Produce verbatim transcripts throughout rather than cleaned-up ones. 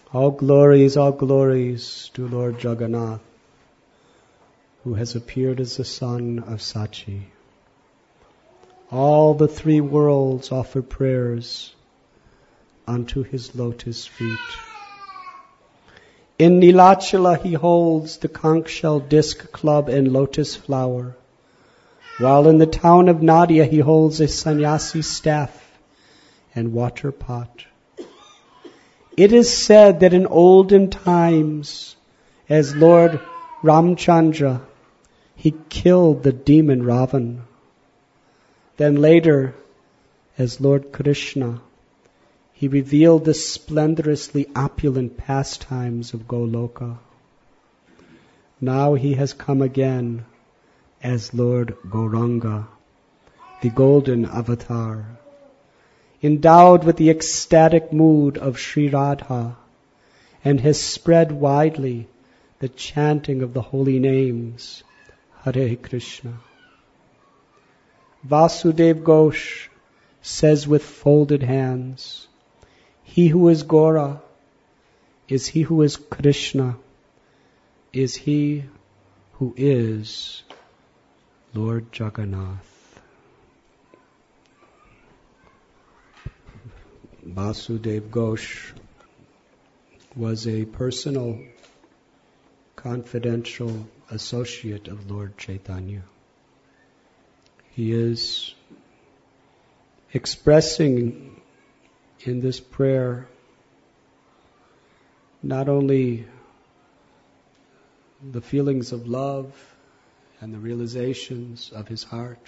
All glories, all glories to Lord Jagannath, who has appeared as the son of Sachi. All the three worlds offer prayers unto his lotus feet. In Nilachala he holds the conch shell disc club and lotus flower, while in the town of Nadia he holds a sannyasi staff and water pot. It is said that in olden times, as Lord Ramchandra, he killed the demon Ravan. Then later, as Lord Krishna, he revealed the splendorously opulent pastimes of Goloka. Now he has come again as Lord Gauranga, the golden avatar, endowed with the ecstatic mood of Sri Radha, and has spread widely the chanting of the holy names, Hare Krishna. Vasudev Ghosh says with folded hands, he who is Gaura is he who is Krishna, is he who is Lord Jagannath. Vasudev Ghosh was a personal, confidential associate of Lord Chaitanya. He is expressing in this prayer not only the feelings of love and the realizations of his heart,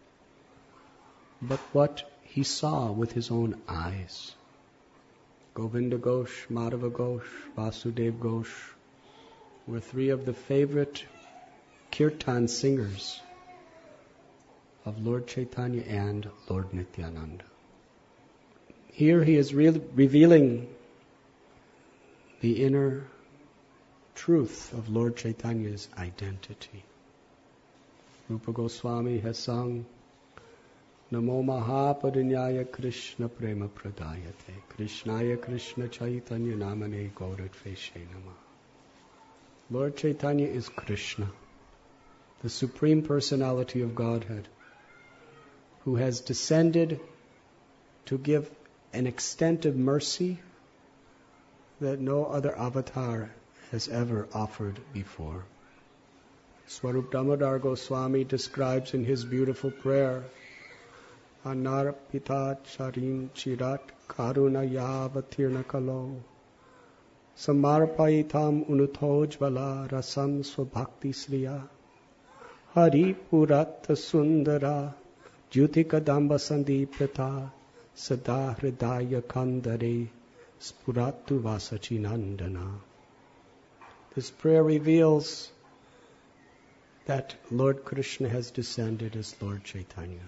but what he saw with his own eyes. Govinda Ghosh, Madhava Ghosh, Vasudev Ghosh were three of the favorite kirtan singers of Lord Chaitanya and Lord Nityananda. Here he is re- revealing the inner truth of Lord Chaitanya's identity. Rupa Goswami has sung, Namo Mahaparinyaya Krishna Prema Pradayate Krishnaya Krishna Chaitanya Namane Gauradveshe Namah. Lord Chaitanya is Krishna, the Supreme Personality of Godhead, who has descended to give an extent of mercy that no other avatar has ever offered before. Swarup Damodar Goswami describes in his beautiful prayer, Anarpita charin chirat karuna yavatirna kalo samarpayitam unutojvala rasam swabhakti sriya hari purat sundara jyotikadamba sandipyata sada hridaya kandare spuratu vasachinandana. This prayer reveals that Lord Krishna has descended as Lord Chaitanya,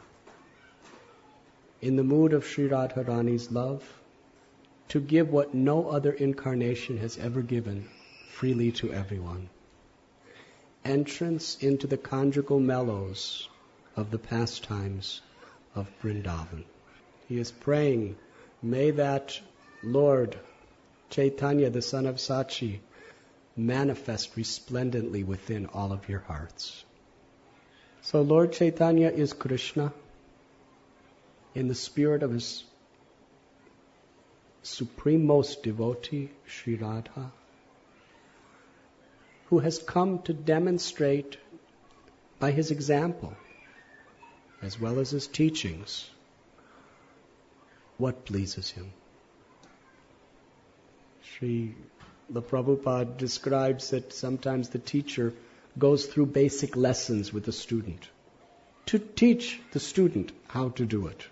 in the mood of Sri Radharani's love, to give what no other incarnation has ever given freely to everyone. Entrance into the conjugal mellows of the pastimes of Vrindavan. He is praying, may that Lord Chaitanya, the son of Sachi, manifest resplendently within all of your hearts. So Lord Chaitanya is Krishna in the spirit of his supremost devotee, Sri Radha, who has come to demonstrate by his example, as well as his teachings, what pleases him. Sri the Prabhupada describes that sometimes the teacher goes through basic lessons with the student to teach the student how to do it.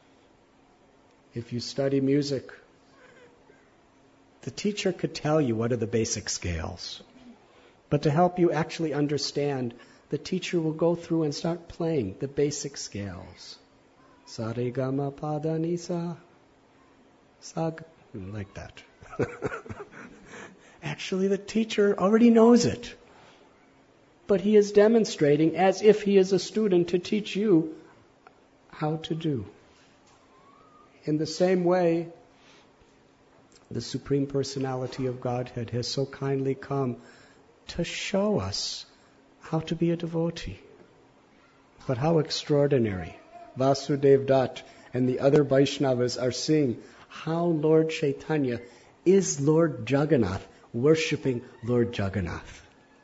If you study music, the teacher could tell you what are the basic scales. But to help you actually understand, the teacher will go through and start playing the basic scales. Sa re ga ma pa da ni sa. Sa, like that. Actually, the teacher already knows it. But he is demonstrating as if he is a student to teach you how to do. In the same way, the Supreme Personality of Godhead has so kindly come to show us how to be a devotee. But how extraordinary. Vasudev Dutt and the other Vaishnavas are seeing how Lord Chaitanya is Lord Jagannath, worshipping Lord Jagannath.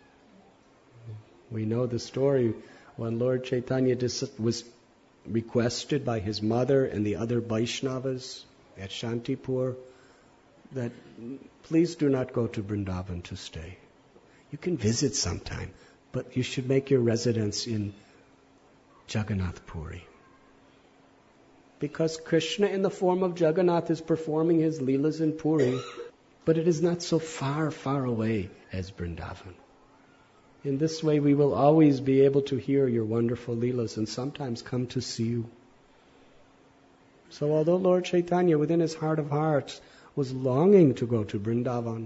We know the story when Lord Chaitanya was requested by his mother and the other Vaishnavas at Shantipur that please do not go to Vrindavan to stay. You can visit sometime, but you should make your residence in Jagannath Puri. Because Krishna in the form of Jagannath is performing his Leelas in Puri, but it is not so far, far away as Vrindavan. In this way we will always be able to hear your wonderful Leelas and sometimes come to see you. So although Lord Chaitanya within his heart of hearts was longing to go to Vrindavan,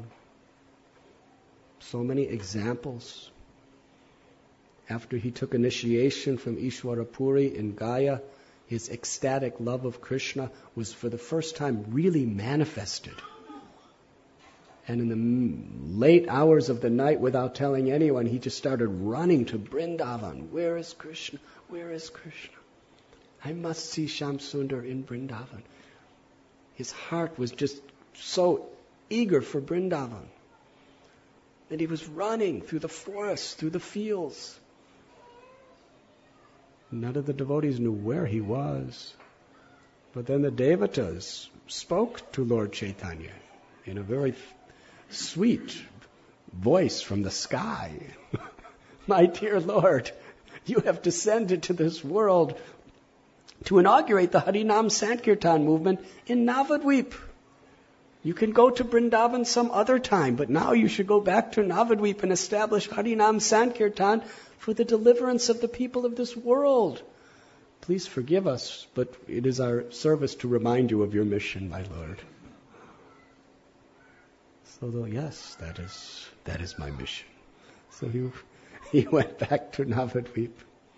so many examples. After he took initiation from Ishwara Puri in Gaya, his ecstatic love of Krishna was for the first time really manifested. And in the late hours of the night, without telling anyone, he just started running to Vrindavan. Where is Krishna? Where is Krishna? I must see Shamsundar in Vrindavan. His heart was just so eager for Vrindavan that he was running through the forests, through the fields. None of the devotees knew where he was. But then the devatas spoke to Lord Chaitanya in a very sweet voice from the sky. My dear Lord, you have descended to this world to inaugurate the Harinam Sankirtan movement in Navadvip. You can go to Vrindavan some other time, but now you should go back to Navadvip and establish Harinam Sankirtan for the deliverance of the people of this world. Please forgive us, but it is our service to remind you of your mission, my Lord. So, though, yes, that is that is my mission. So he he went back to Navadvip,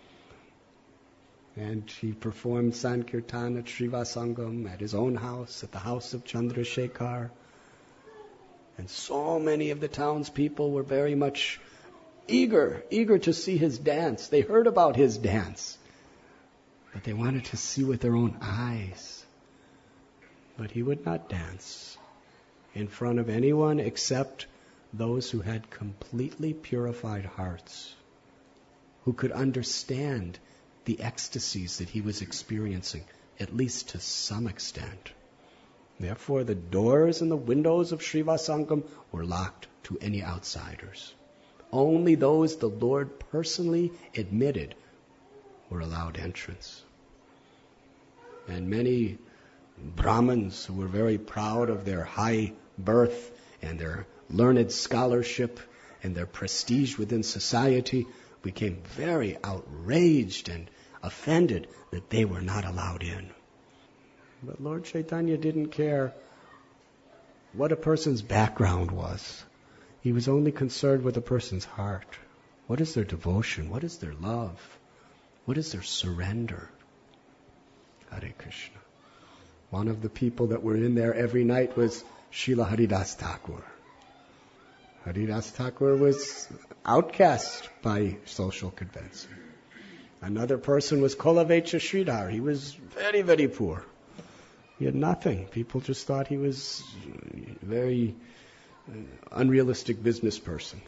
and he performed Sankirtan at Srivasangam, at his own house, at the house of Chandrasekhar. And so many of the townspeople were very much eager, eager to see his dance. They heard about his dance, but they wanted to see with their own eyes. But he would not dance in front of anyone except those who had completely purified hearts, who could understand the ecstasies that he was experiencing, at least to some extent. Therefore, the doors and the windows of Srivasangam were locked to any outsiders. Only those the Lord personally admitted were allowed entrance. And many Brahmins who were very proud of their high birth and their learned scholarship and their prestige within society became very outraged and offended that they were not allowed in. But Lord Chaitanya didn't care what a person's background was. He was only concerned with a person's heart. What is their devotion? What is their love? What is their surrender? Hare Krishna. One of the people that were in there every night was Srila Haridas Thakur. Haridas Thakur was outcast by social convention. Another person was Kolavecha Sridhar. He was very, very poor. He had nothing. People just thought he was a very uh, unrealistic business person.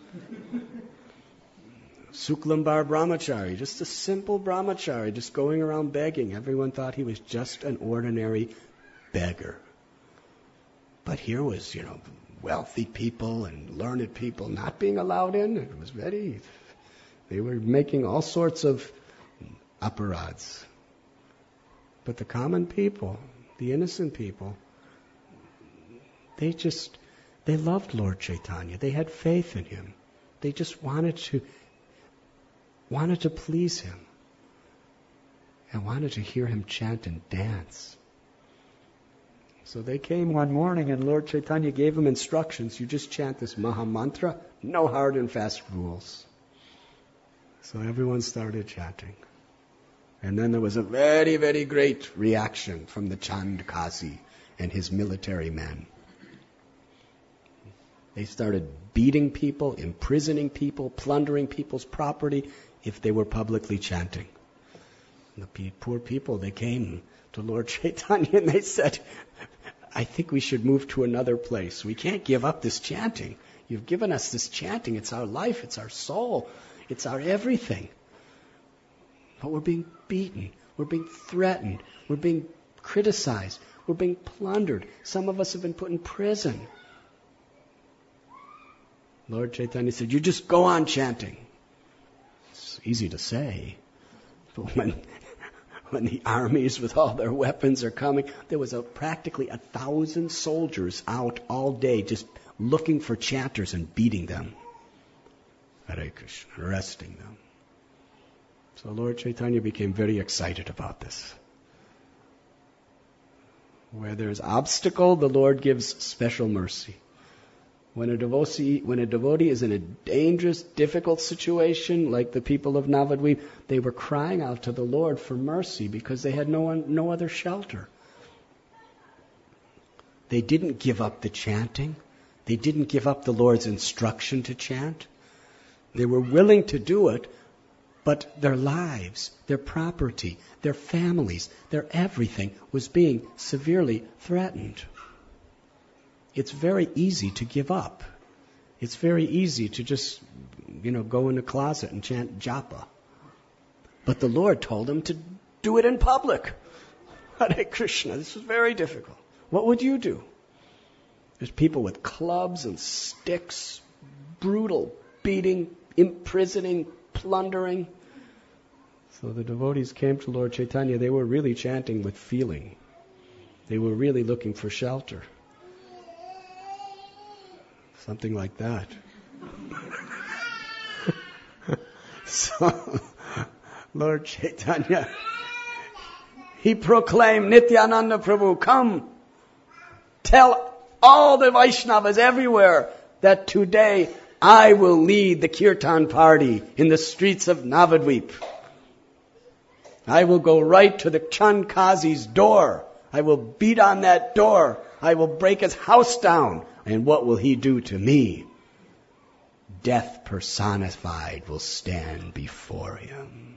Suklambar Brahmachari, just a simple brahmachari, just going around begging. Everyone thought he was just an ordinary beggar. But here was, you know, wealthy people and learned people not being allowed in. It was very, they were making all sorts of aparads. But the common people, the innocent people, they just, they loved Lord Chaitanya. They had faith in him. They just wanted to, wanted to please him. And wanted to hear him chant and dance. So they came one morning and Lord Chaitanya gave them instructions. You just chant this Maha Mantra, no hard and fast rules. So everyone started chanting. And then there was a very, very great reaction from the Chand Kazi and his military men. They started beating people, imprisoning people, plundering people's property if they were publicly chanting. And the poor people, they came to Lord Chaitanya and they said, I think we should move to another place. We can't give up this chanting. You've given us this chanting. It's our life. It's our soul. It's our everything. But we're being beaten. We're being threatened. We're being criticized. We're being plundered. Some of us have been put in prison. Lord Chaitanya said, you just go on chanting. It's easy to say. But when, when the armies with all their weapons are coming, there was a, practically a thousand soldiers out all day just looking for chanters and beating them. Hare Krishna, arresting them. So Lord Chaitanya became very excited about this. Where there's obstacle, the Lord gives special mercy. When a devotee, when a devotee is in a dangerous, difficult situation, like the people of Navadvip, they were crying out to the Lord for mercy because they had no one, no other shelter. They didn't give up the chanting. They didn't give up the Lord's instruction to chant. They were willing to do it, but their lives, their property, their families, their everything was being severely threatened. It's very easy to give up. It's very easy to just, you know, go in a closet and chant japa. But the Lord told them to do it in public. Hare Krishna. This was very difficult. What would you do? There's people with clubs and sticks, brutal beating, imprisoning, plundering. So the devotees came to Lord Chaitanya. They were really chanting with feeling. They were really looking for shelter. Something like that. So, Lord Chaitanya, he proclaimed, Nityananda Prabhu, come, tell all the Vaishnavas everywhere that today I will lead the kirtan party in the streets of Navadvip. I will go right to the Chand Kazi's door. I will beat on that door. I will break his house down. And what will he do to me? Death personified will stand before him.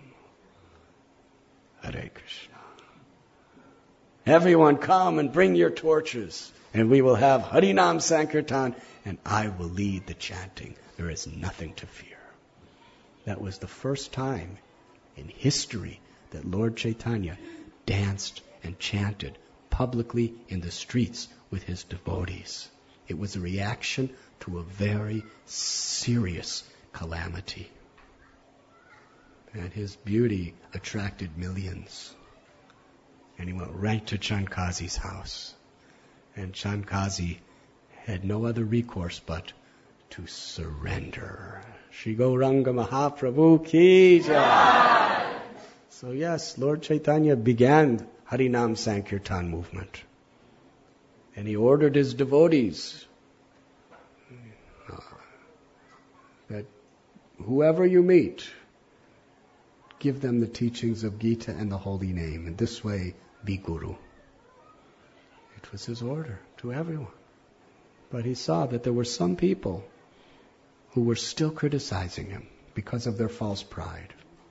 Hare Krishna. Everyone come and bring your torches, and we will have Harinam Sankirtan, and I will lead the chanting. There is nothing to fear. That was the first time in history that Lord Chaitanya danced and chanted publicly in the streets with his devotees. It was a reaction to a very serious calamity. And his beauty attracted millions. And he went right to Chand Kazi's house. And Chand Kazi had no other recourse but to surrender. Shri Gauranga Mahaprabhu ki jai. So yes, Lord Chaitanya began Harinam Sankirtan movement. And he ordered his devotees uh, that whoever you meet, give them the teachings of Gita and the holy name. And this way, be guru. It was his order to everyone. But he saw that there were some people who were still criticizing him because of their false pride.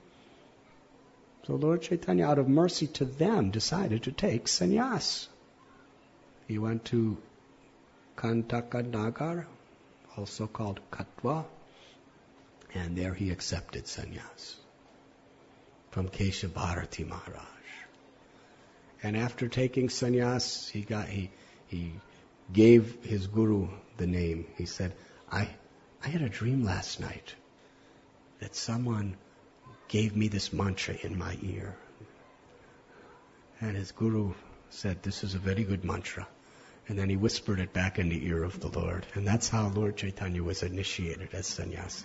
So Lord Chaitanya, out of mercy to them, decided to take sannyas. He went to Kantaka Nagar, also called Katwa, and there he accepted sannyas from Kesha Bharati Maharaj. And after taking sannyas, he got he he gave his guru the name. He said, I I had a dream last night that someone gave me this mantra in my ear. And his guru said, this is a very good mantra. And then he whispered it back in the ear of the Lord. And that's how Lord Chaitanya was initiated as sannyasi.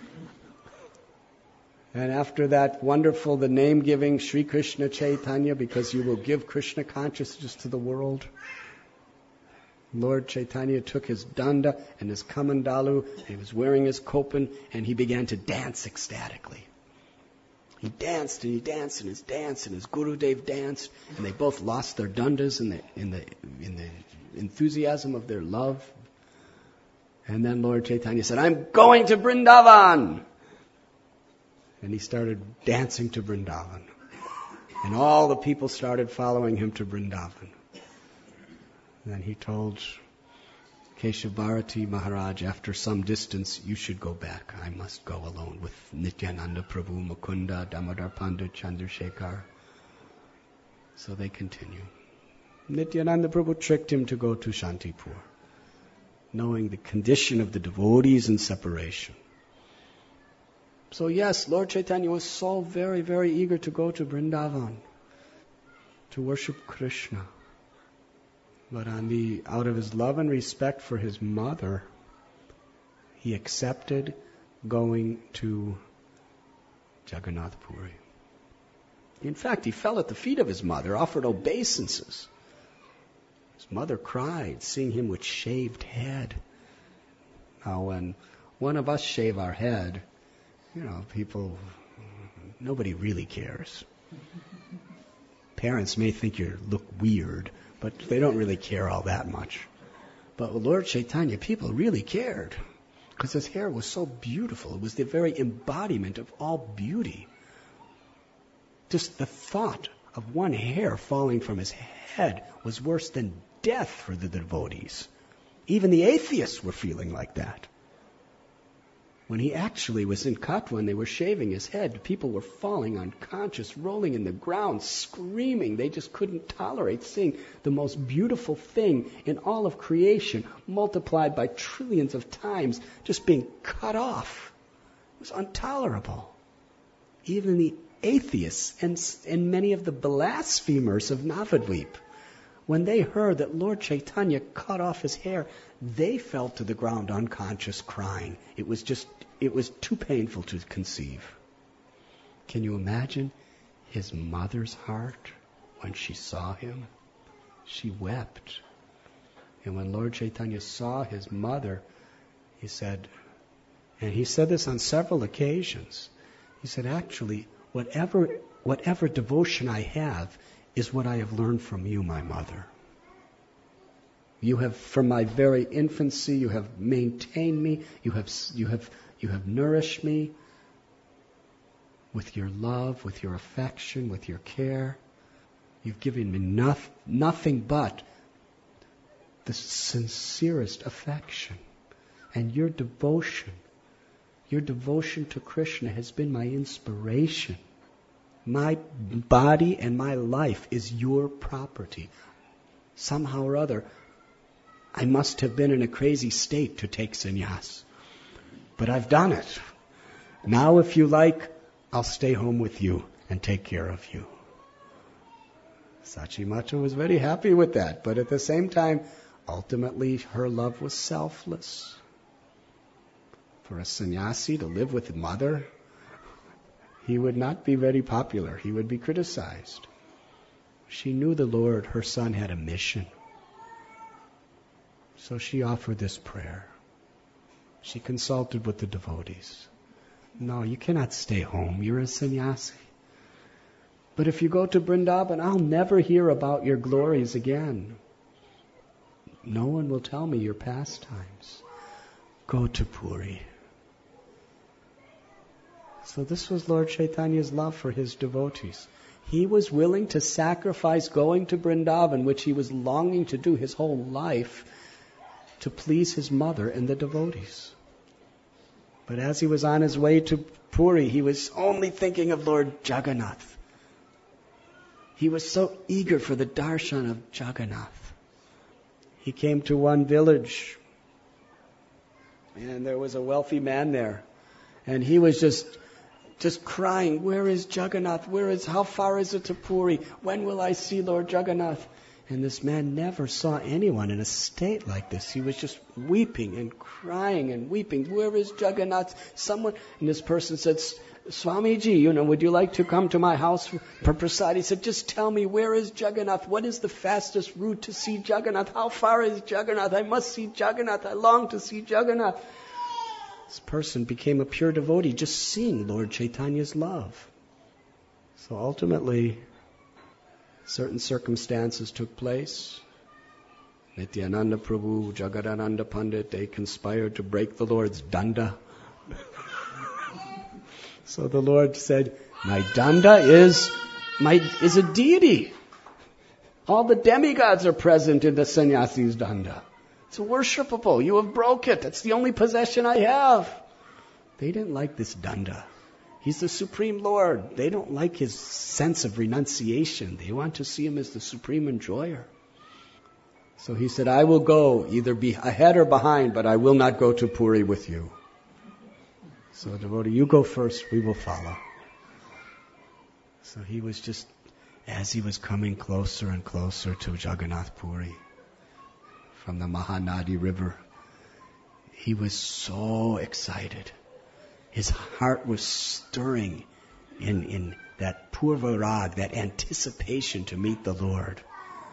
And after that wonderful, the name-giving Sri Krishna Chaitanya, because you will give Krishna consciousness to the world. Lord Chaitanya took his danda and his kamandalu, and he was wearing his kopan, and he began to dance ecstatically. He danced and he danced and his dance and his Gurudev danced, and they both lost their dandas in the in the in the enthusiasm of their love. And then Lord Chaitanya said, I'm going to Vrindavan. And he started dancing to Vrindavan. And all the people started following him to Vrindavan. And then he told Keshav Bharati Maharaj, after some distance, you should go back. I must go alone with Nityananda Prabhu, Mukunda, Damodar Pandit, Chandrasekhar. So they continue. Nityananda Prabhu tricked him to go to Shantipur, knowing the condition of the devotees in separation. So yes, Lord Chaitanya was so very, very eager to go to Vrindavan, to worship Krishna. But on the, out of his love and respect for his mother, he accepted going to Jagannath Puri. In fact, he fell at the feet of his mother, offered obeisances. His mother cried, seeing him with shaved head. Now, when one of us shave our head, you know, people, nobody really cares. Parents may think you look weird, but they don't really care all that much. But with Lord Chaitanya, people really cared, because his hair was so beautiful. It was the very embodiment of all beauty. Just the thought of one hair falling from his head was worse than death for the devotees. Even the atheists were feeling like that. When he actually was in Katwa and they were shaving his head, people were falling unconscious, rolling in the ground, screaming. They just couldn't tolerate seeing the most beautiful thing in all of creation, multiplied by trillions of times, just being cut off. It was intolerable. Even the atheists and, and many of the blasphemers of Navadvip, when they heard that Lord Chaitanya cut off his hair, they fell to the ground unconscious, crying. It was just, it was too painful to conceive. Can you imagine his mother's heart when she saw him? She wept. And when Lord Chaitanya saw his mother, he said, and he said this on several occasions, he said, actually, whatever, whatever devotion I have is what I have learned from you, my mother. You have, from my very infancy, you have maintained me, you have, you have, you have nourished me with your love, with your affection, with your care. You've given me noth, nothing but the sincerest affection. And your devotion, your devotion to Krishna has been my inspiration. My body and my life is your property. Somehow or other, I must have been in a crazy state to take sannyas. But I've done it. Now, if you like, I'll stay home with you and take care of you. Sachi Mata was very happy with that. But at the same time, ultimately, her love was selfless. For a sannyasi to live with a mother, he would not be very popular. He would be criticized. She knew the Lord, her son, had a mission. So she offered this prayer. She consulted with the devotees. No, you cannot stay home. You're a sannyasi. But if you go to Vrindavan, I'll never hear about your glories again. No one will tell me your pastimes. Go to Puri. So this was Lord Chaitanya's love for his devotees. He was willing to sacrifice going to Vrindavan, which he was longing to do his whole life, to please his mother and the devotees. But as he was on his way to Puri, he was only thinking of Lord Jagannath. He was so eager for the darshan of Jagannath. He came to one village, and there was a wealthy man there, and he was just just crying, where is Jagannath? Where is, how far is it to Puri? When will I see Lord Jagannath? And this man never saw anyone in a state like this. He was just weeping and crying and weeping. Where is Jagannath? Someone, and this person said, Swamiji, you know, would you like to come to my house for prasad? He said, just tell me, where is Jagannath? What is the fastest route to see Jagannath? How far is Jagannath? I must see Jagannath. I long to see Jagannath. This person became a pure devotee just seeing Lord Chaitanya's love. So ultimately, certain circumstances took place. Nityananda Prabhu, Jagadananda Pandit, they conspired to break the Lord's danda. So the Lord said, my danda is, my, is a deity. All the demigods are present in the sannyasi's danda. It's worshipable. You have broke it. It's the only possession I have. They didn't like this danda. He's the Supreme Lord. They don't like his sense of renunciation. They want to see him as the supreme enjoyer. So he said, I will go either be ahead or behind, but I will not go to Puri with you. So devotee, you go first, we will follow. So he was just, as he was coming closer and closer to Jagannath Puri, from the Mahanadi River, he was so excited. His heart was stirring in, in that purva rag, that anticipation to meet the Lord.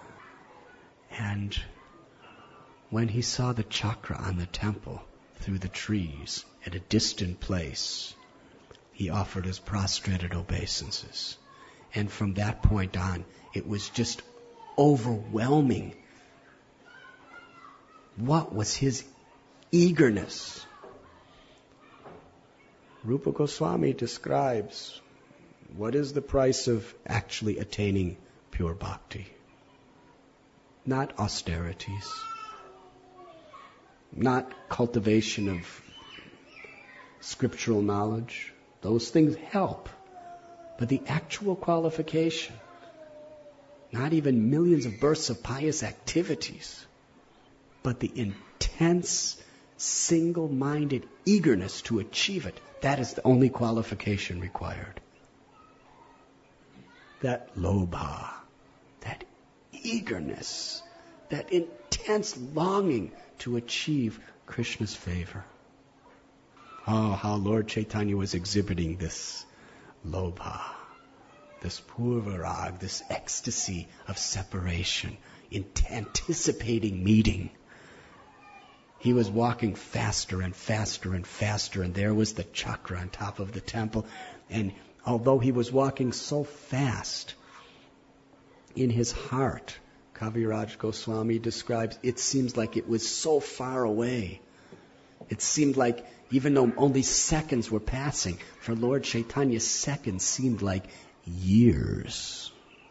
And when he saw the chakra on the temple through the trees at a distant place, he offered his prostrated obeisances. And from that point on, it was just overwhelming. What was his eagerness? Rupa Goswami describes what is the price of actually attaining pure bhakti. Not austerities, not cultivation of scriptural knowledge. Those things help. But the actual qualification, not even millions of births of pious activities, but the intense, single-minded eagerness to achieve it, that is the only qualification required. That lobha, that eagerness, that intense longing to achieve Krishna's favor. Oh, how Lord Chaitanya was exhibiting this lobha, this purvarag, this ecstasy of separation, in anticipating meeting. He was walking faster and faster and faster, and there was the chakra on top of the temple. And although he was walking so fast, in his heart, Kaviraj Goswami describes, it seems like it was so far away. It seemed like, even though only seconds were passing, for Lord Chaitanya, seconds seemed like years.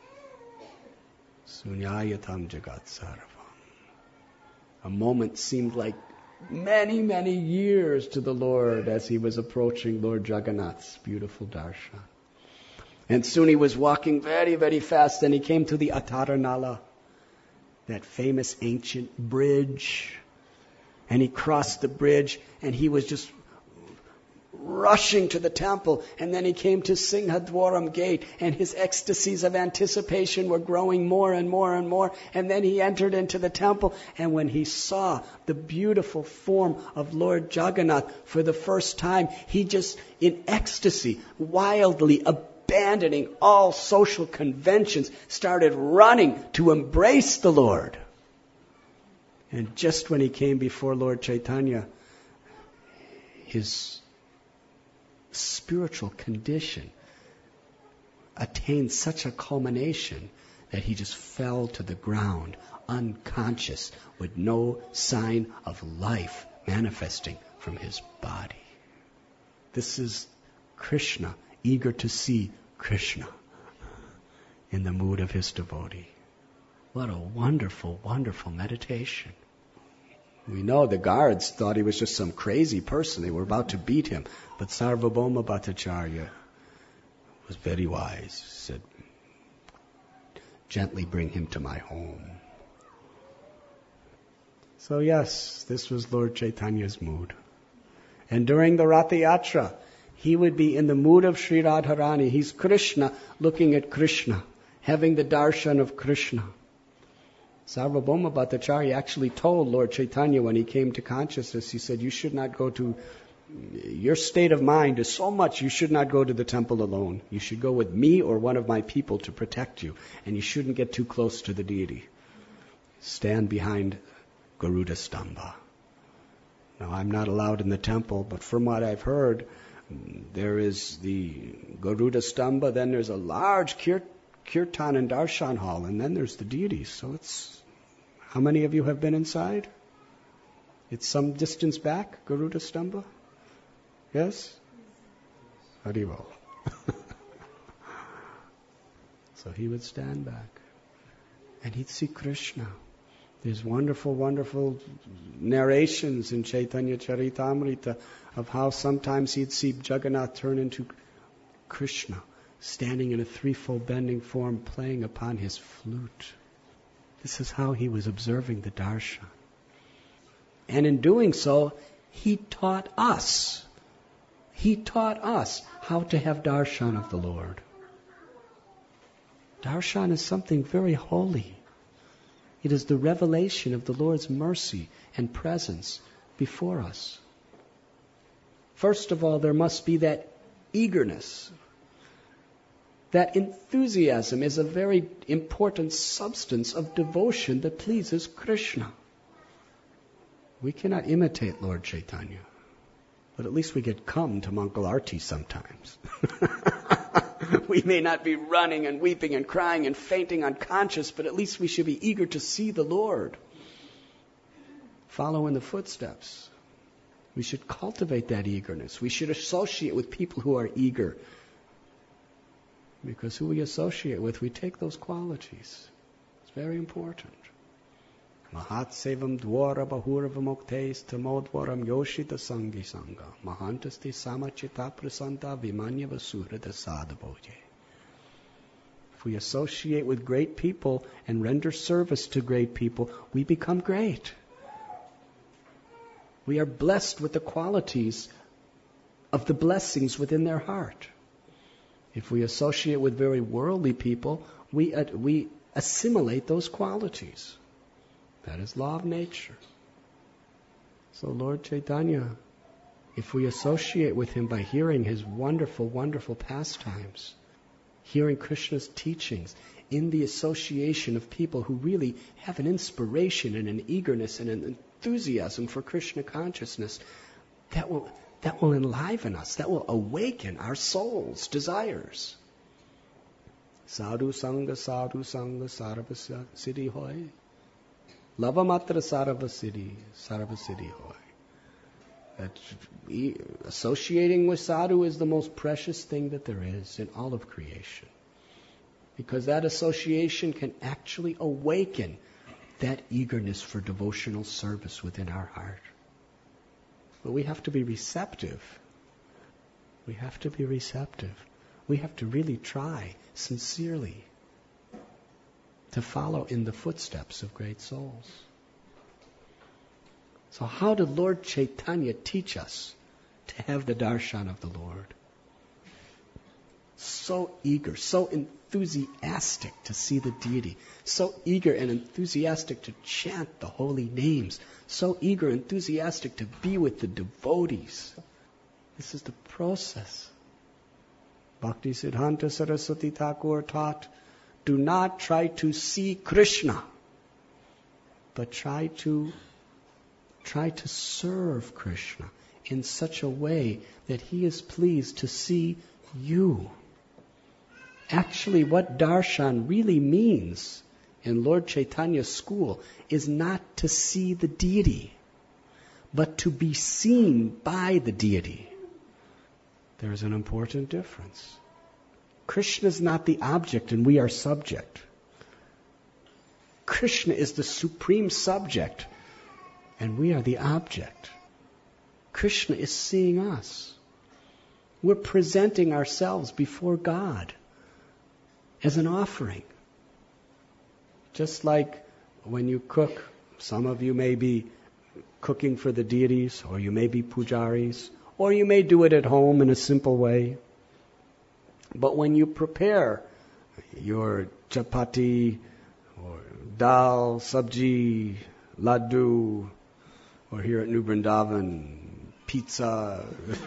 Sunyayatam jagat sarvam. A moment seemed like many, many years to the Lord as he was approaching Lord Jagannath's beautiful darshan. And soon he was walking very, very fast, and he came to the Ataranala, that famous ancient bridge. And he crossed the bridge, and he was just rushing to the temple. And then he came to Singhadwaram gate, and his ecstasies of anticipation were growing more and more and more. And then he entered into the temple, and when he saw the beautiful form of Lord Jagannath for the first time, he just, in ecstasy, wildly abandoning all social conventions, started running to embrace the Lord. And just when he came before Lord Chaitanya, his spiritual condition attained such a culmination that he just fell to the ground, unconscious, with no sign of life manifesting from his body. This is Krishna, eager to see Krishna in the mood of his devotee. What a wonderful, wonderful meditation. We know the guards thought he was just some crazy person. They were about to beat him. But Sarvabhauma Bhattacharya was very wise. Said, gently bring him to my home. So yes, this was Lord Chaitanya's mood. And during the Ratha Yatra, he would be in the mood of Sri Radharani. He's Krishna looking at Krishna, having the darshan of Krishna. Sarvabhauma Bhattacharya actually told Lord Chaitanya when he came to consciousness, he said, you should not go to, your state of mind is so much, you should not go to the temple alone. You should go with me or one of my people to protect you. And you shouldn't get too close to the deity. Stand behind Garuda Stamba. Now, I'm not allowed in the temple, but from what I've heard, there is the Garuda Stamba, then there's a large kir- kirtan and darshan hall, and then there's the deities. So it's, How many of you have been inside? It's some distance back, Garuda Stamba? Yes? Haribol. So he would stand back and he'd see Krishna. There's wonderful, wonderful narrations in Chaitanya Charitamrita of how sometimes he'd see Jagannath turn into Krishna, standing in a threefold bending form, playing upon his flute. This is how he was observing the darshan. And in doing so, he taught us. He taught us how to have darshan of the Lord. Darshan is something very holy. It is the revelation of the Lord's mercy and presence before us. First of all, there must be that eagerness. That enthusiasm is a very important substance of devotion that pleases Krishna. We cannot imitate Lord Chaitanya, but at least we get come to Mangal Arti sometimes. We may not be running and weeping and crying and fainting unconscious, but at least we should be eager to see the Lord. Follow in the footsteps. We should cultivate that eagerness. We should associate with people who are eager. Because who we associate with, we take those qualities. It's very important. Mahat sevam dvara bahura vamoktes tamodvaram yoshita sangi sangha mahantaste samachita prasanta vimanya vasurada sadabhoje. If we associate with great people and render service to great people, we become great. We are blessed with the qualities of the blessings within their heart. If we associate with very worldly people, we uh, we assimilate those qualities. That is law of nature. So Lord Chaitanya, if we associate with him by hearing his wonderful, wonderful pastimes, hearing Krishna's teachings, in the association of people who really have an inspiration and an eagerness and an enthusiasm for Krishna consciousness, that will that will enliven us, that will awaken our soul's desires. Sadhu Sangha, Sadhu Sangha, Sarva Siddhi Hoy. Lavamatra Sarva Siddhi, Sarva Siddhi Hoy. That associating with sadhu is the most precious thing that there is in all of creation. Because that association can actually awaken that eagerness for devotional service within our heart. But we have to be receptive. We have to be receptive. We have to really try sincerely to follow in the footsteps of great souls. So how did Lord Chaitanya teach us to have the darshan of the Lord? So eager, so enthusiastic to see the deity, so eager and enthusiastic to chant the holy names, so eager and enthusiastic to be with the devotees. This is the process. Bhakti Siddhanta Saraswati Thakur taught, do not try to see Krishna, but try to try to serve Krishna in such a way that he is pleased to see you. Actually, what darshan really means in Lord Chaitanya's school is not to see the deity, but to be seen by the deity. There is an important difference. Krishna is not the object and we are subject. Krishna is the supreme subject and we are the object. Krishna is seeing us. We're presenting ourselves before God as an offering. Just like when you cook, some of you may be cooking for the deities, or you may be pujaris, or you may do it at home in a simple way. But when you prepare your chapati, or dal, sabji, laddu, or here at New Vrindavan, pizza,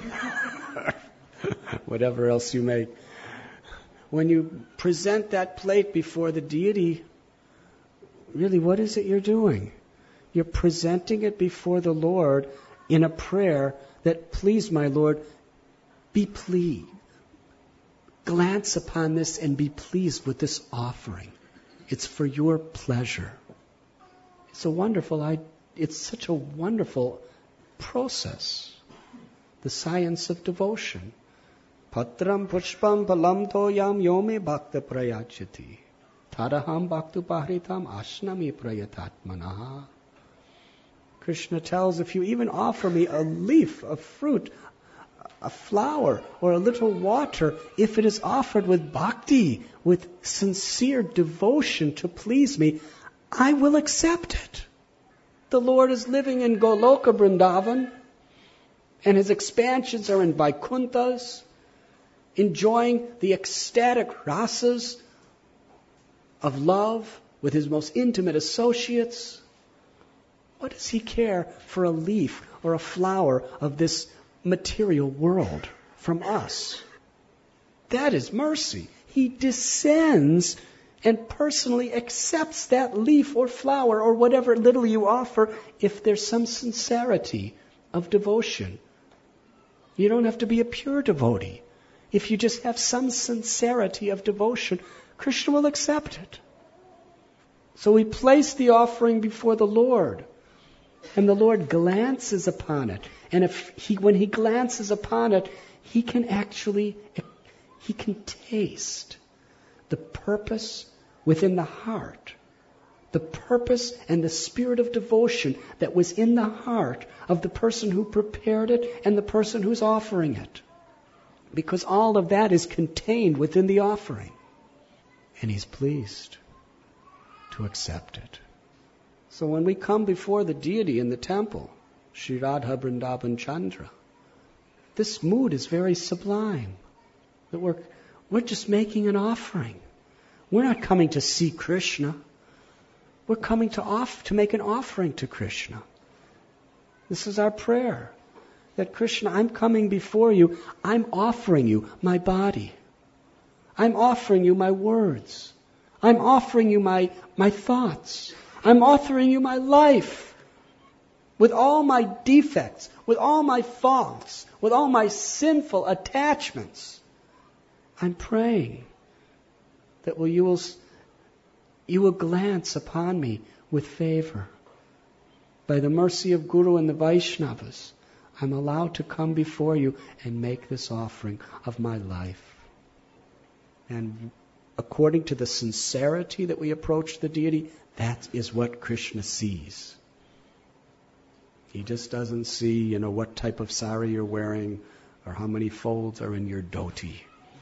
whatever else you make, when you present that plate before the deity, really, what is it you're doing? You're presenting it before the Lord in a prayer that, please, my Lord, be pleased. Glance upon this and be pleased with this offering. It's for your pleasure. So wonderful. I, it's such a wonderful process. The science of devotion. Patram pushpam palam toyam yome bhakta prayachati. Tadaham bhaktu pahritam ashnami prayatatmanaha. Krishna tells, if you even offer me a leaf, a fruit, a flower, or a little water, if it is offered with bhakti, with sincere devotion to please me, I will accept it. The Lord is living in Goloka Vrindavan, and His expansions are in Vaikunthas, enjoying the ecstatic rasas of love with His most intimate associates. What does He care for a leaf or a flower of this material world from us? That is mercy. He descends and personally accepts that leaf or flower or whatever little you offer if there's some sincerity of devotion. You don't have to be a pure devotee. If you just have some sincerity of devotion, Krishna will accept it. So we place the offering before the Lord, and the Lord glances upon it. And if he, when He glances upon it, He can actually, He can taste the purpose within the heart, the purpose and the spirit of devotion that was in the heart of the person who prepared it and the person who's offering it. Because all of that is contained within the offering. And He's pleased to accept it. So when we come before the deity in the temple, Sri Radha Vrindavan Chandra, this mood is very sublime. That we're, we're just making an offering. We're not coming to see Krishna. We're coming to off to make an offering to Krishna. This is our prayer. That Krishna, I'm coming before you. I'm offering you my body. I'm offering you my words. I'm offering you my, my thoughts. I'm offering you my life. With all my defects, with all my faults, with all my sinful attachments. I'm praying that will you will you will glance upon me with favor. By the mercy of Guru and the Vaishnavas, I'm allowed to come before you and make this offering of my life. And according to the sincerity that we approach the deity, that is what Krishna sees. He just doesn't see, you know, what type of sari you're wearing or how many folds are in your dhoti.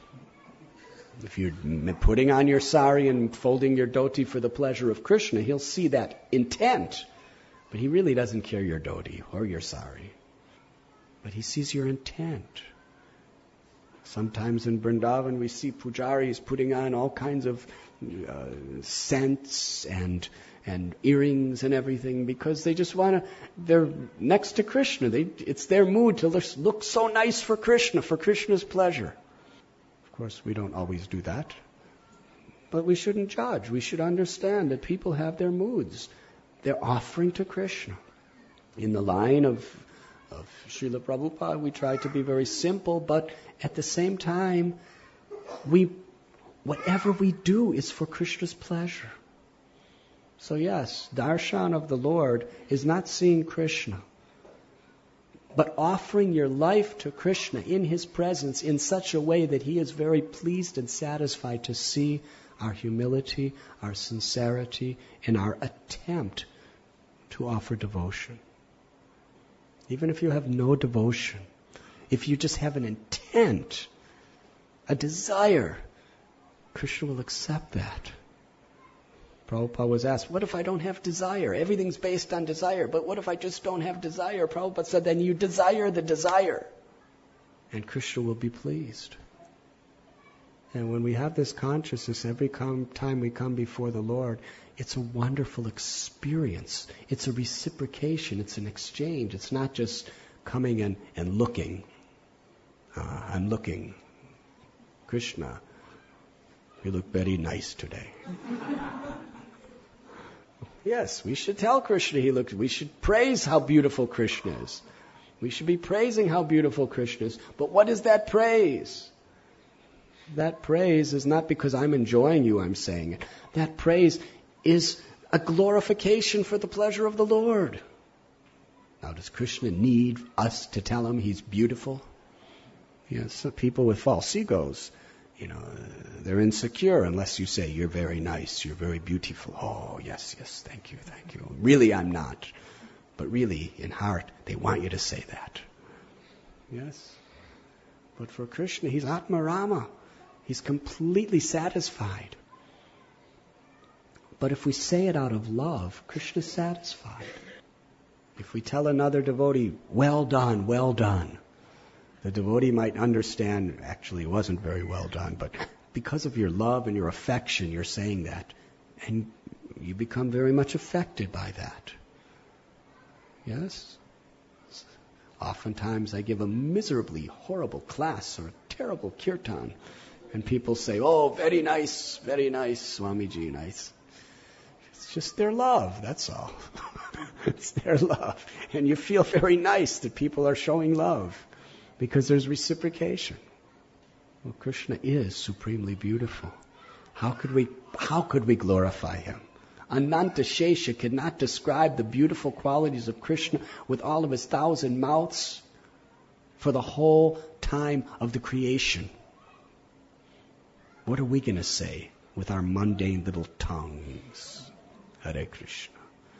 If you're putting on your sari and folding your dhoti for the pleasure of Krishna, He'll see that intent. But He really doesn't care your dhoti or your sari. But He sees your intent. Sometimes in Vrindavan we see pujaris putting on all kinds of uh, scents and and earrings and everything because they just want to, they're next to Krishna. They, it's their mood to look so nice for Krishna, for Krishna's pleasure. Of course, we don't always do that. But we shouldn't judge. We should understand that people have their moods. They're offering to Krishna. In the line of, of Srila Prabhupada, we try to be very simple, but at the same time, we, whatever we do is for Krishna's pleasure. So yes, darshan of the Lord is not seeing Krishna, but offering your life to Krishna in His presence in such a way that He is very pleased and satisfied to see our humility, our sincerity, and our attempt to offer devotion. Even if you have no devotion, if you just have an intent, a desire, Krishna will accept that. Prabhupada was asked, what if I don't have desire? Everything's based on desire, but what if I just don't have desire? Prabhupada said, then you desire the desire, and Krishna will be pleased. And when we have this consciousness, every com- time we come before the Lord, it's a wonderful experience. It's a reciprocation. It's an exchange. It's not just coming and, and looking. Uh, I'm looking. Krishna, you look very nice today. Yes, we should tell Krishna he looks. We should praise how beautiful Krishna is. We should be praising how beautiful Krishna is. But what is that praise? That praise is not because I'm enjoying you, I'm saying it. That praise is a glorification for the pleasure of the Lord. Now, does Krishna need us to tell him he's beautiful? Yes, so people with false egos, you know, they're insecure unless you say, you're very nice, you're very beautiful. Oh, yes, yes, thank you, thank you. Really, I'm not. But really, in heart, they want you to say that. Yes. But for Krishna, he's Atma Rama. He's completely satisfied. But if we say it out of love, Krishna's satisfied. If we tell another devotee, well done, well done, the devotee might understand, actually it wasn't very well done, but because of your love and your affection, you're saying that. And you become very much affected by that. Yes? Oftentimes I give a miserably horrible class or a terrible kirtan, and people say, oh, very nice, very nice, Swamiji, nice. It's just their love, that's all. It's their love. And you feel very nice that people are showing love because there's reciprocation. Well, Krishna is supremely beautiful. How could we, how could we glorify him? Ananta Shesha cannot describe the beautiful qualities of Krishna with all of his thousand mouths for the whole time of the creation. What are we going to say with our mundane little tongues? Hare Krishna.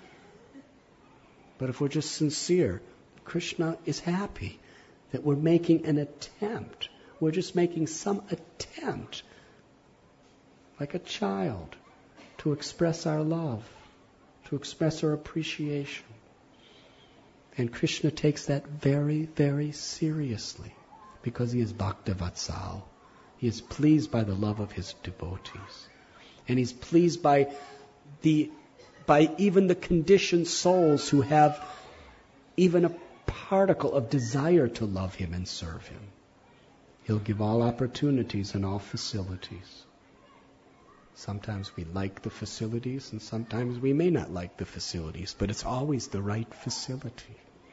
But if we're just sincere, Krishna is happy that we're making an attempt. We're just making some attempt, like a child, to express our love, to express our appreciation. And Krishna takes that very, very seriously because he is Bhaktavatsal. He is pleased by the love of his devotees. And he's pleased by the by even the conditioned souls who have even a particle of desire to love him and serve him. He'll give all opportunities and all facilities. Sometimes we like the facilities and sometimes we may not like the facilities, but it's always the right facility.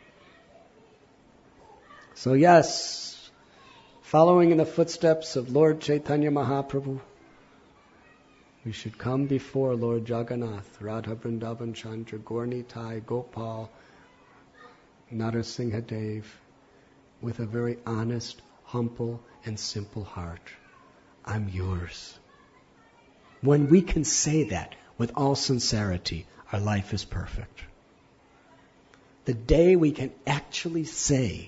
So yes, following in the footsteps of Lord Chaitanya Mahaprabhu, we should come before Lord Jagannath, Radha Vrindavan Chandra, Gaura Nitai, Gopal, Narasimha Dev, with a very honest, humble, and simple heart. I'm yours. When we can say that with all sincerity, our life is perfect. The day we can actually say,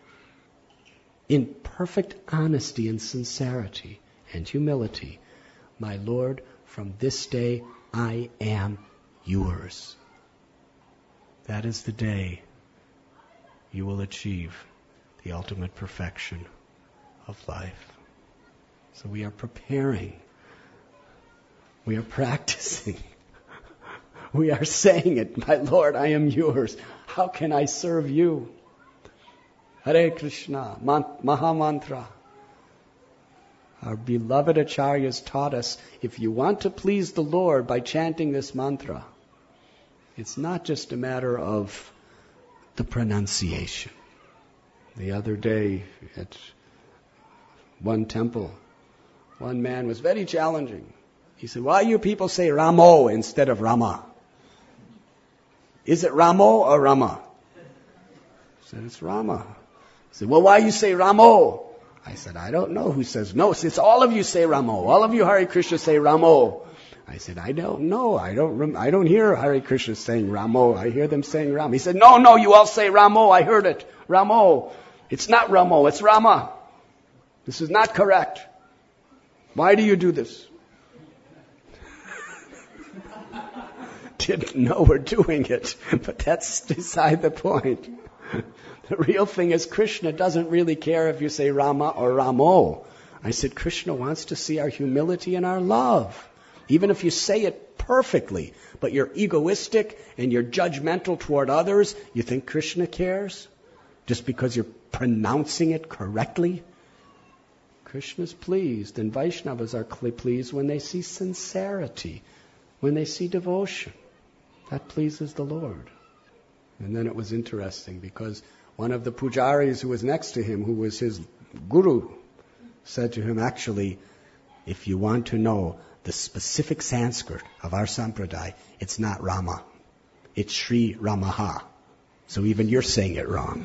in perfect honesty and sincerity and humility, my Lord, from this day I am yours. That is the day you will achieve the ultimate perfection of life. So we are preparing. We are practicing. We are saying it, my Lord, I am yours. How can I serve you? Hare Krishna, Maha Mantra. Our beloved acharyas taught us, if you want to please the Lord by chanting this mantra, it's not just a matter of the pronunciation. The other day at one temple, one man was very challenging. He said, why you people say Ramo instead of Rama? Is it Ramo or Rama? I said, it's Rama. He said, well, why you say Ramo? I said, I don't know who says no. Since all of you say Ramo, all of you Hare Krishna say Ramo. I said, I don't know. I don't I don't hear Hare Krishna saying Ramo. I hear them saying Ram. He said, no, no, you all say Ramo. I heard it. Ramo. It's not Ramo, it's Rama. This is not correct. Why do you do this? Didn't know we're doing it, but that's beside the point. The real thing is Krishna doesn't really care if you say Rama or Ramo. I said Krishna wants to see our humility and our love. Even if you say it perfectly, but you're egoistic and you're judgmental toward others, you think Krishna cares? Just because you're pronouncing it correctly? Krishna's pleased, and Vaishnavas are pleased when they see sincerity, when they see devotion. That pleases the Lord. And then it was interesting because one of the pujaris who was next to him, who was his guru, said to him, actually, if you want to know the specific Sanskrit of our sampradaya, it's not Rama. It's Sri Ramaha. So even you're saying it wrong.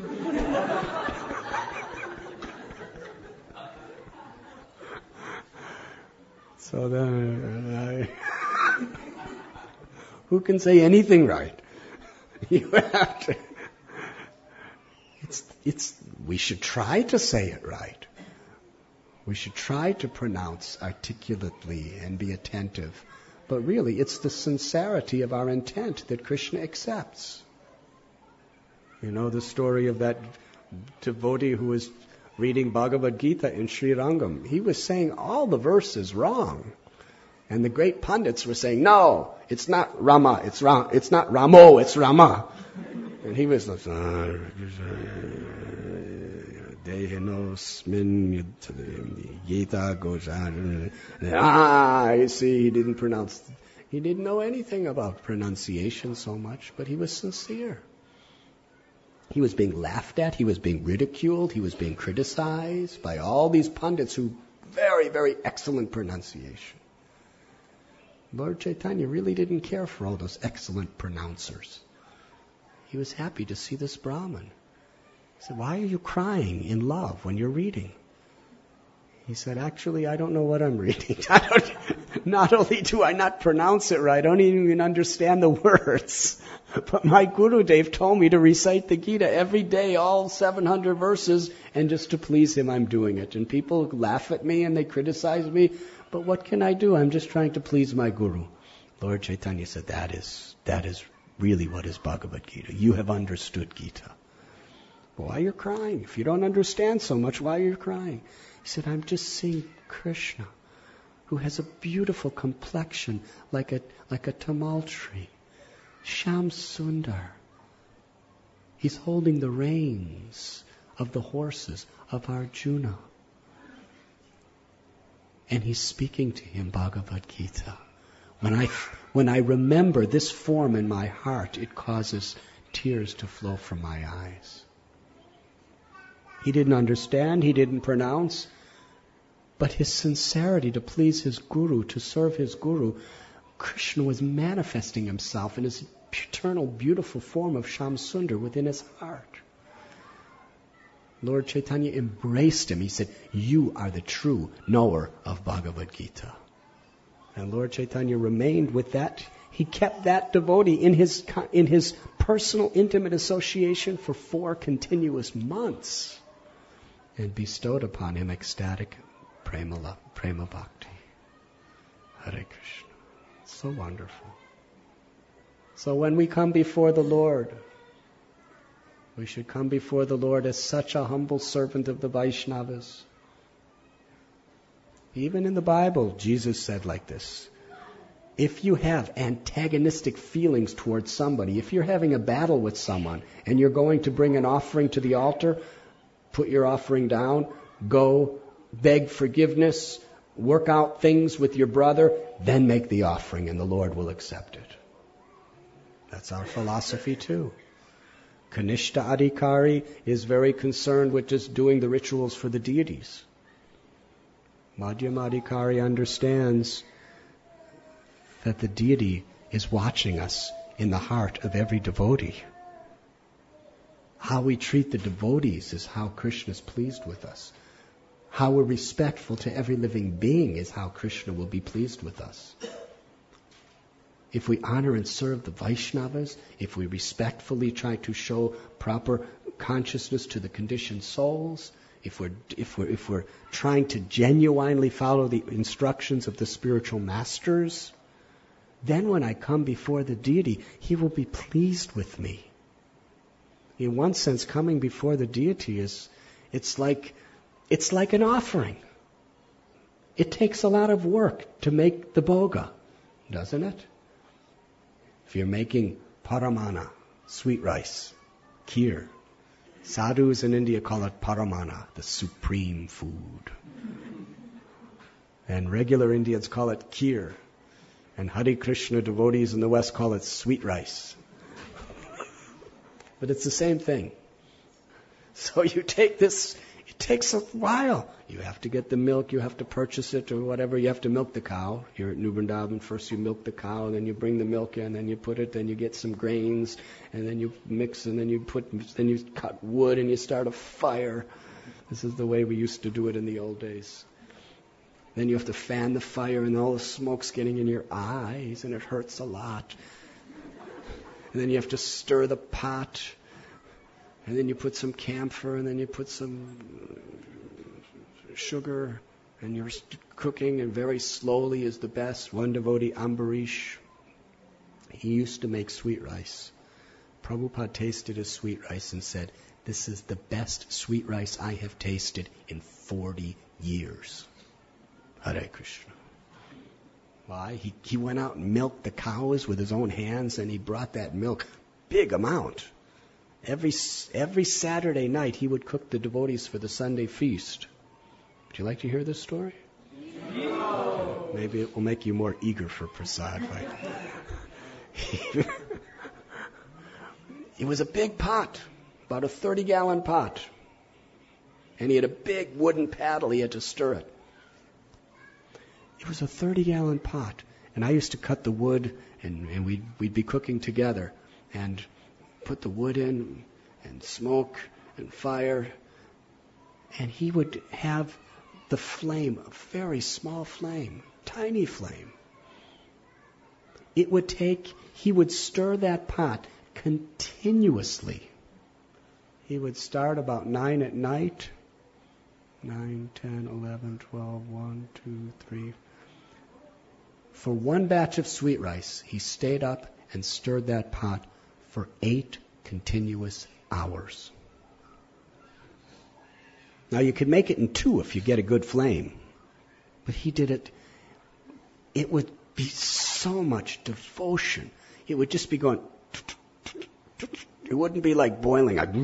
So then, uh, who can say anything right? You have to. It's, it's, we should try to say it right. We should try to pronounce articulately and be attentive. But really, it's the sincerity of our intent that Krishna accepts. You know the story of that devotee who was reading Bhagavad Gita in Sri Rangam. He was saying all the verses wrong. And the great pundits were saying, no, it's not Rama, it's Ram, it's not Ramo, it's Rama. And he was like, ah, you see, he didn't pronounce, he didn't know anything about pronunciation so much, but he was sincere. He was being laughed at, he was being ridiculed, he was being criticized by all these pundits who very, very excellent pronunciation. Lord Chaitanya really didn't care for all those excellent pronouncers. He was happy to see this Brahmin. He said, why are you crying in love when you're reading? He said, actually, I don't know what I'm reading. I don't, not only do I not pronounce it right, I don't even understand the words. But my Gurudev told me to recite the Gita every day, all seven hundred verses, and just to please him, I'm doing it. And people laugh at me and they criticize me. But what can I do? I'm just trying to please my Guru. Lord Chaitanya said, that is, that is really what is Bhagavad Gita. You have understood Gita. Why are you crying? If you don't understand so much, why are you crying? He said, I'm just seeing Krishna, who has a beautiful complexion like a, like a tamal tree. Shyam Sundar. He's holding the reins of the horses of Arjuna. And he's speaking to him Bhagavad Gita. When I, when I remember this form in my heart, it causes tears to flow from my eyes. He didn't understand, he didn't pronounce, but his sincerity to please his Guru, to serve his Guru, Krishna was manifesting himself in his eternal, beautiful form of Shyamsundar within his heart. Lord Chaitanya embraced him. He said, you are the true knower of Bhagavad Gita. And Lord Chaitanya remained with that. He kept that devotee in his, in his personal, intimate association for four continuous months and bestowed upon him ecstatic prema, prema bhakti. Hare Krishna. So wonderful. So when we come before the Lord, we should come before the Lord as such a humble servant of the Vaishnavas. Even in the Bible, Jesus said like this, if you have antagonistic feelings towards somebody, if you're having a battle with someone and you're going to bring an offering to the altar, put your offering down, go beg forgiveness, work out things with your brother, then make the offering and the Lord will accept it. That's our philosophy too. Kanishta Adhikari is very concerned with just doing the rituals for the deities. Madhyama Adhikari understands that the deity is watching us in the heart of every devotee. How we treat the devotees is how Krishna is pleased with us. How we're respectful to every living being is how Krishna will be pleased with us. If we honor and serve the Vaishnavas, if we respectfully try to show proper consciousness to the conditioned souls, if we're, if we're, if we're trying to genuinely follow the instructions of the spiritual masters, then when I come before the deity, he will be pleased with me. In one sense, coming before the deity is, it's like, it's like an offering. It takes a lot of work to make the bhoga, doesn't it? If you're making paramana, sweet rice, kheer, sadhus in India call it paramana, the supreme food. And regular Indians call it kheer. And Hare Krishna devotees in the West call it sweet rice. But it's the same thing. So you take this, it It takes a while. You have to get the milk, you have to purchase it or whatever. You have to milk the cow. Here at New Vrindavan, first you milk the cow, and then you bring the milk in, then you put it, then you get some grains, and then you mix, and then you put, then you cut wood, and you start a fire. This is the way we used to do it in the old days. Then you have to fan the fire, and all the smoke's getting in your eyes, and it hurts a lot. And then you have to stir the pot, and then you put some camphor, and then you put some sugar, and you're cooking, and very slowly is the best. One devotee, Ambarish, he used to make sweet rice. Prabhupada tasted his sweet rice and said, "This is the best sweet rice I have tasted in forty years. Hare Krishna. Why? He, he went out and milked the cows with his own hands, and he brought that milk, big amount. Every every Saturday night, he would cook the devotees for the Sunday feast. Would you like to hear this story? No. Maybe it will make you more eager for prasad. Right? It was a big pot, about a thirty-gallon pot. And he had a big wooden paddle. He had to stir it. It was a thirty-gallon pot. And I used to cut the wood, and, and we'd, we'd be cooking together. And put the wood in, and smoke, and fire. And he would have the flame, a very small flame, tiny flame. It would take, he would stir that pot continuously. He would start about nine at night. Nine, ten, eleven, twelve, one, two, three. For one batch of sweet rice, he stayed up and stirred that pot for eight continuous hours. Now you could make it in two if you get a good flame. But he did it, it would be so much devotion. It would just be going, it wouldn't be like boiling, like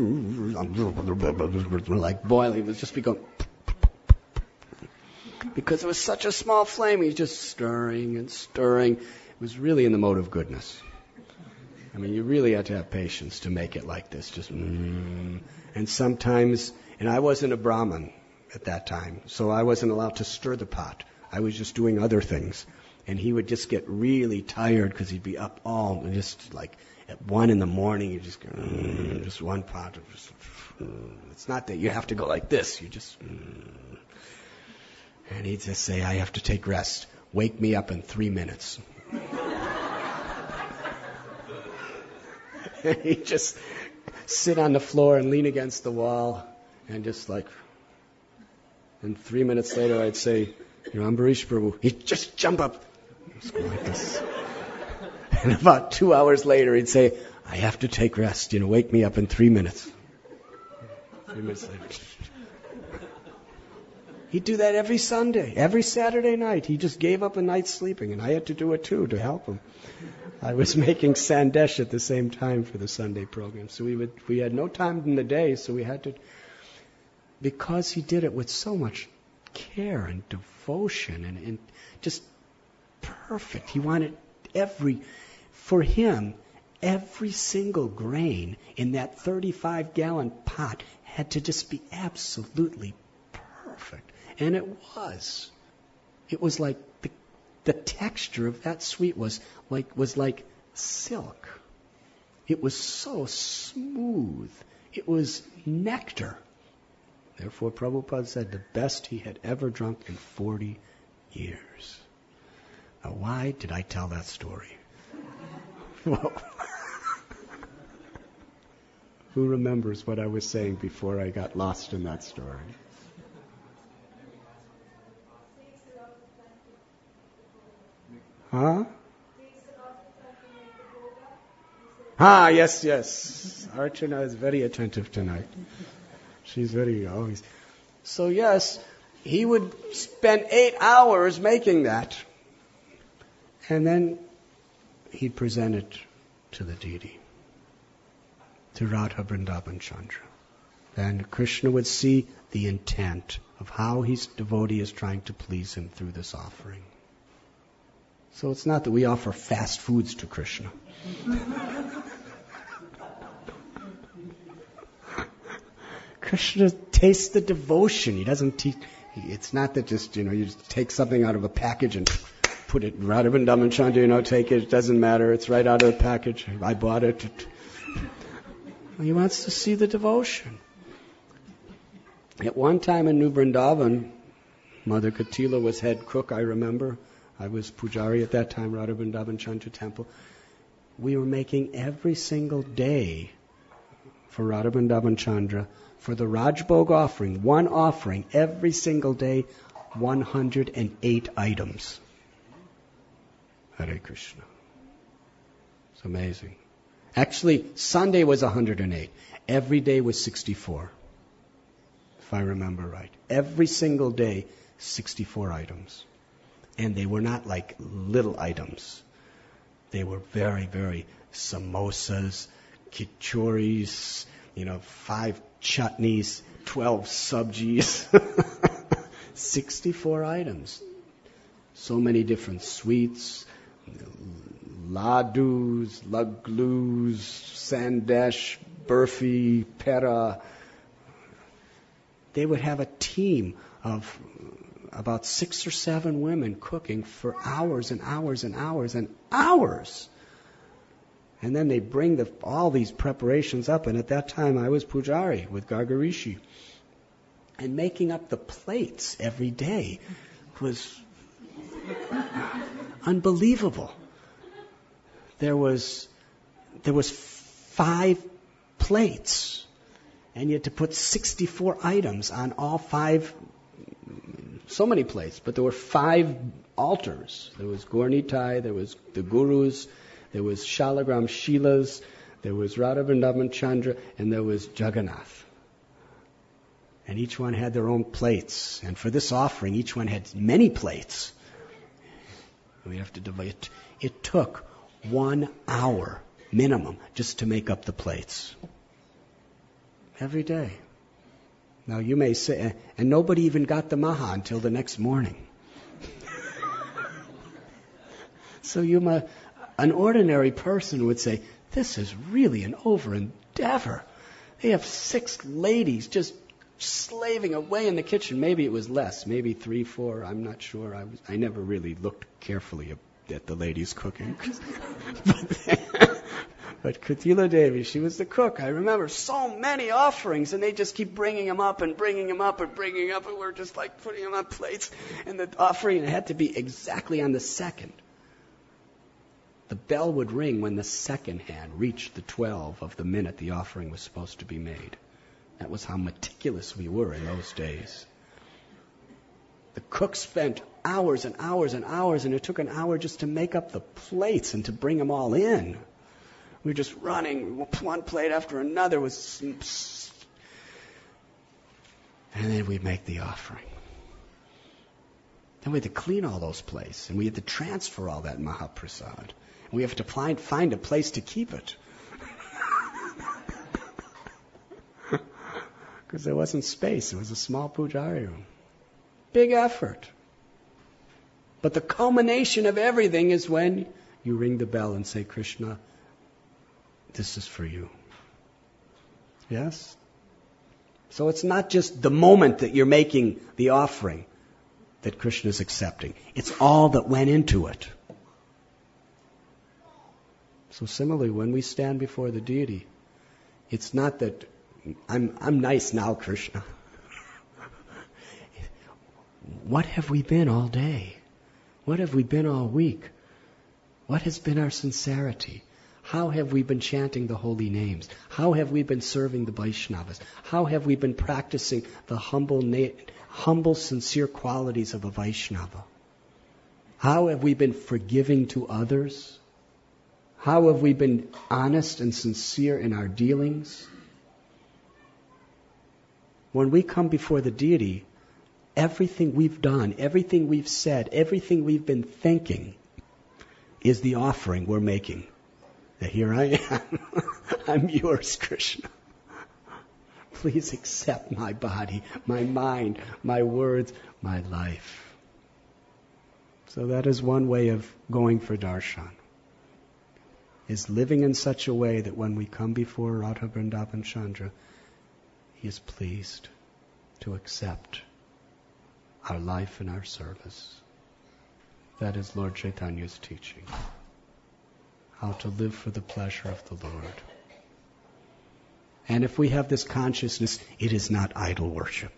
boiling, it would just be going, because it was such a small flame, he's just stirring and stirring. It was really in the mode of goodness. I mean, you really had to have patience to make it like this. Just, mm. And sometimes, and I wasn't a Brahmin at that time, so I wasn't allowed to stir the pot. I was just doing other things. And he would just get really tired because he'd be up all, just like at one in the morning, you just go, mm, just one pot. Of just, mm. It's not that you have to go like this. You just, mm. And he'd just say, "I have to take rest. Wake me up in three minutes." And he'd just sit on the floor and lean against the wall and just like, and three minutes later I'd say, "You know, Ambarish Prabhu," he'd just jump up. Just go like this. And about two hours later he'd say, "I have to take rest. You know, wake me up in three minutes. Three minutes later. He'd do that every Sunday, every Saturday night. He just gave up a night's sleeping, and I had to do it too to help him. I was making sandesh at the same time for the Sunday program, so we would we had no time in the day, so we had to, because he did it with so much care and devotion and, and just perfect. He wanted every, for him, every single grain in that thirty-five gallon pot had to just be absolutely perfect. And it was. It was like the, the texture of that sweet was like was like silk. It was so smooth. It was nectar. Therefore, Prabhupada said the best he had ever drunk in forty years. Now, why did I tell that story? Well, who remembers what I was saying before I got lost in that story? Huh? Ah, yes, yes. Archana is very attentive tonight. She's very always. So yes, he would spend eight hours making that. And then he'd present it to the deity, to Radha Vrindavan Chandra. And Krishna would see the intent of how his devotee is trying to please him through this offering. So it's not that we offer fast foods to Krishna. Krishna taste the devotion. He doesn't teach. It's not that just, you know, you just take something out of a package and put it, Radha Vrindavan Chandra, you know, take it. It doesn't matter. It's right out of the package. I bought it. He wants to see the devotion. At one time in New Vrindavan, Mother Katila was head cook, I remember. I was Pujari at that time, Radha Vrindavan Chandra Temple. We were making every single day for Radha Vrindavan Chandra, for the Rajbhog offering, one offering, every single day, one hundred eight items. Hare Krishna. It's amazing. Actually, Sunday was one hundred eight. Every day was sixty-four, if I remember right. Every single day, sixty-four items. And they were not like little items. They were very, very samosas, kichoris, you know, five chutneys, twelve sabjis, sixty-four items. So many different sweets, ladus, laglus, sandesh, burfi, pera. They would have a team of about six or seven women cooking for hours and hours and hours and hours. And then they bring the, all these preparations up. And at that time, I was Pujari with Gargarishi. And making up the plates every day was unbelievable. There was, there was five plates. And you had to put sixty-four items on all five, so many plates. But there were five altars. There was Gaurnitai, there was the Gurus, there was Shalagram Shilas, there was Radha Vrindavan Chandra, and there was Jagannath. And each one had their own plates. And for this offering, each one had many plates. We have to divide it. It took one hour minimum just to make up the plates. Every day. Now you may say, and nobody even got the maha until the next morning. So you might, an ordinary person would say, this is really an over endeavor. They have six ladies just slaving away in the kitchen. Maybe it was less, maybe three, four, I'm not sure. I, was, I never really looked carefully at the ladies cooking. but, but Katila Devi, she was the cook. I remember so many offerings, and they just keep bringing them up and bringing them up and bringing them up, and we're just like putting them on plates. And the offering had to be exactly on the second. The bell would ring when the second hand reached the twelve of the minute the offering was supposed to be made. That was how meticulous we were in those days. The cook spent hours and hours and hours, and it took an hour just to make up the plates and to bring them all in. We were just running, one plate after another was, and then we'd make the offering. Then we had to clean all those plates, and we had to transfer all that Mahaprasad. And we have to find, find a place to keep it. Because there wasn't space. It was a small pujari room. Big effort. But the culmination of everything is when you ring the bell and say, Krishna, this is for you. Yes? So it's not just the moment that you're making the offering that Krishna is accepting. It's all that went into it. So similarly, when we stand before the deity, it's not that I'm, I'm nice now, Krishna. What have we been all day? What have we been all week? What has been our sincerity? How have we been chanting the holy names? How have we been serving the Vaishnavas? How have we been practicing the humble, na- humble, sincere qualities of a Vaishnava? How have we been forgiving to others? How have we been honest and sincere in our dealings? When we come before the deity, everything we've done, everything we've said, everything we've been thinking is the offering we're making. That here I am. I'm yours, Krishna. Please accept my body, my mind, my words, my life. So that is one way of going for darshan. Is living in such a way that when we come before Radha Vrindavan Chandra, he is pleased. to accept our life and our service. That is Lord Chaitanya's teaching. How to live for the pleasure of the Lord. And if we have this consciousness, it is not idol worship.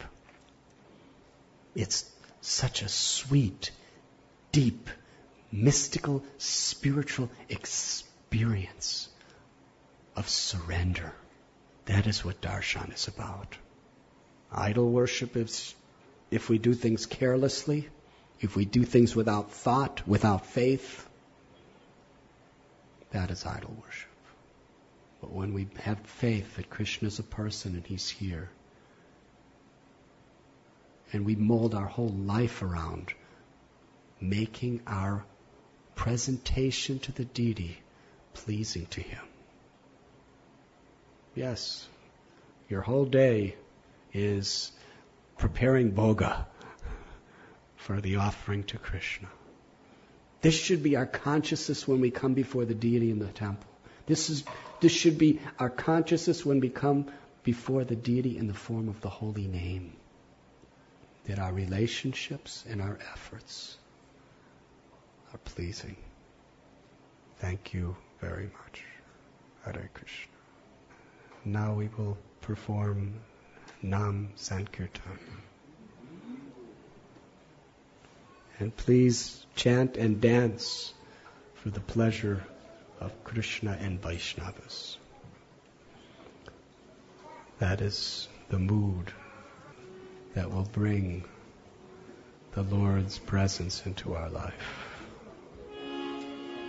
It's such a sweet, deep, mystical, spiritual experience of surrender. That is what darshan is about. Idol worship is if we do things carelessly, if we do things without thought, without faith, that is idol worship. But when we have faith that Krishna is a person and He's here, and we mold our whole life around making our presentation to the deity pleasing to Him. Yes, your whole day is preparing bhoga for the offering to Krishna. This should be our consciousness when we come before the deity in the temple. This is this should be our consciousness when we come before the deity in the form of the holy name. That our relationships and our efforts are pleasing. Thank you very much. Hare Krishna. Now we will perform Nam Sankirtan. And please chant and dance for the pleasure of Krishna and Vaishnavas. That is the mood that will bring the Lord's presence into our life.